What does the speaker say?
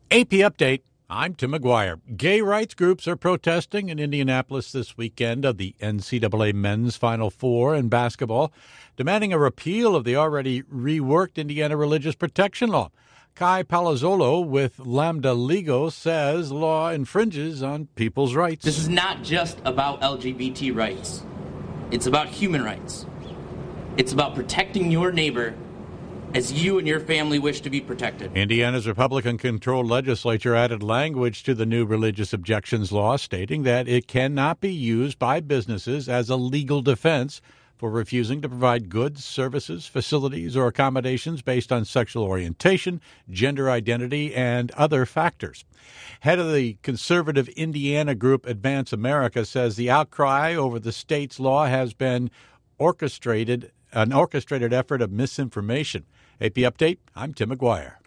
AP Update. I'm Tim McGuire. Gay rights groups are protesting in Indianapolis this weekend of the NCAA Men's Final Four in basketball, demanding a repeal of the already reworked Indiana religious protection law. Kai Palazzolo with Lambda Legal says law infringes on people's rights. This is not just about LGBT rights. It's about human rights. It's about protecting your neighbor as you and your family wish to be protected. Indiana's Republican-controlled legislature added language to the new religious objections law, stating that it cannot be used by businesses as a legal defense for refusing to provide goods, services, facilities, or accommodations based on sexual orientation, gender identity, and other factors. Head of the conservative Indiana group Advance America says the outcry over the state's law has been an orchestrated effort of misinformation. AP Update, I'm Tim McGuire.